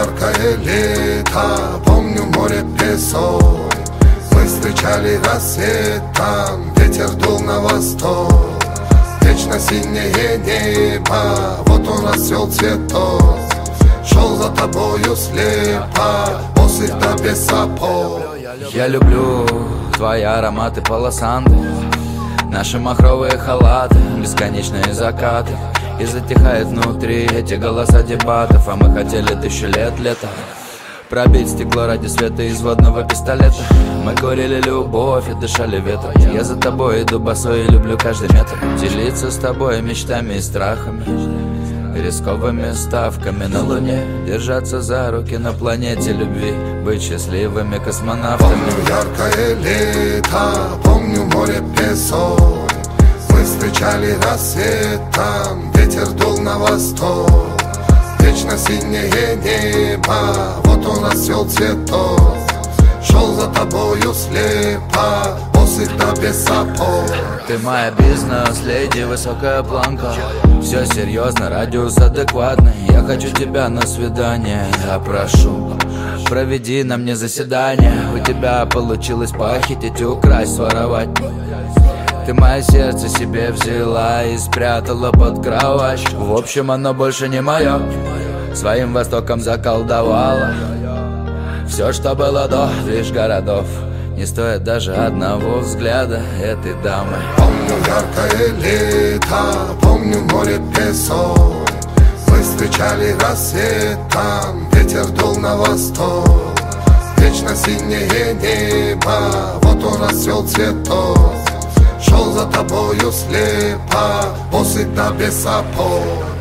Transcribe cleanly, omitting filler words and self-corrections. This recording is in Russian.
яркое лето, помню море, песок. Мы встречали рассвет там, ветер дул на восток. Вечно синее небо, вот он расцвел цветок. Шел за тобою слепо, босых да без сапог. Я люблю твои ароматы полосанты, наши махровые халаты, бесконечные закаты. И затихает внутри эти голоса дебатов. А мы хотели 1000 лет лета, пробить стекло ради света из водного пистолета. Мы курили любовь и дышали ветром. Я за тобой иду босой и люблю каждый метр. Делиться с тобой мечтами и страхами, рисковыми ставками на луне. Держаться за руки на планете любви, быть счастливыми космонавтами. Помню яркое лето, помню море, песок. Мы встречали рассвет там, ветер дул на восток. Вечно синее небо, вот он расцвел цветок. Шел за тобою слепо, босых да без сапог. Ты моя бизнес-леди, высокая планка. Все серьезно, радиус адекватный. Я хочу тебя на свидание, я прошу, проведи на мне заседание. У тебя получилось похитить, украсть, своровать. Ты мое сердце себе взяла и спрятала под кровать. В общем, оно больше не мое, своим востоком заколдовала. Все, что было до, лишь городов, не стоит даже одного взгляда этой дамы. Помню яркое лето, помню море, песок. Мы встречали рассвет там, ветер дул на восток. Вечно синее небо, вот он расцвел цветок. Шел за тобою слепо, босых да без сапог.